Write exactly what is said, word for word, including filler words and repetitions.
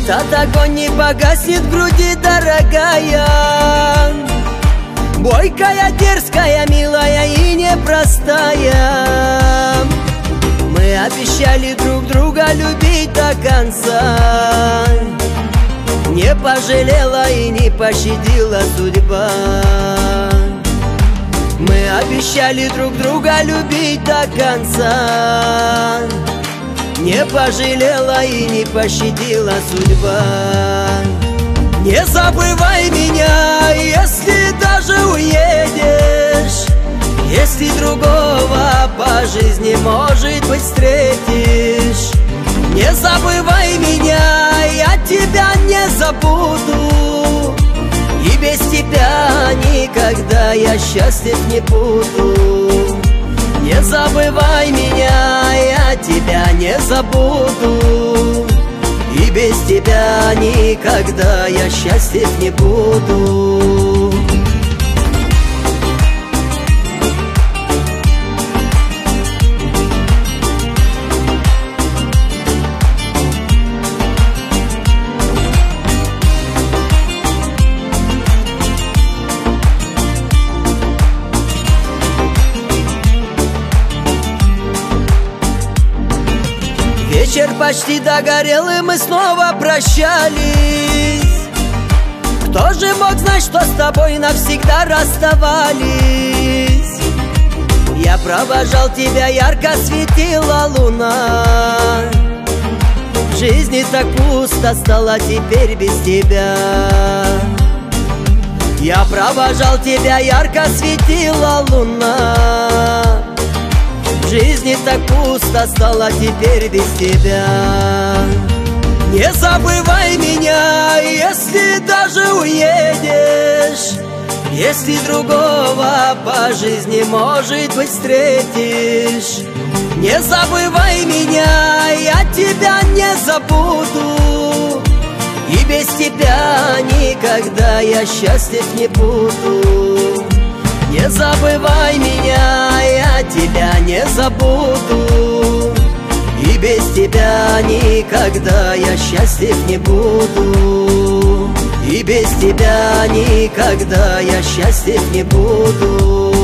Этот огонь не погаснет в груди, дорогая. Бойкая, дерзкая, милая и непростая. Мы обещали друг друга любить до конца. Не пожалела и не пощадила судьба. Мы обещали друг друга любить до конца. Не пожалела и не пощадила судьба. Не забывай меня, если даже уедешь, если другого по жизни, может быть, встретишь. Не забывай меня, я тебя не забуду, и без тебя никогда я счастлив не буду. Не забывай меня, я тебя не забуду, и без тебя никогда я счастлив не буду. Вечер почти догорел, и мы снова прощались. Кто же мог знать, что с тобой навсегда расставались? Я провожал тебя, ярко светила луна. В жизни так пусто стало теперь без тебя. Я провожал тебя, ярко светила луна. В жизни так пусто стало теперь без тебя. Не забывай меня, если даже уедешь, если другого по жизни, может быть, встретишь. Не забывай меня, я тебя не забуду, и без тебя никогда я счастлив не буду. Не забывай меня, я тебя не забуду, и без тебя никогда я счастлив не буду, и без тебя никогда я счастлив не буду.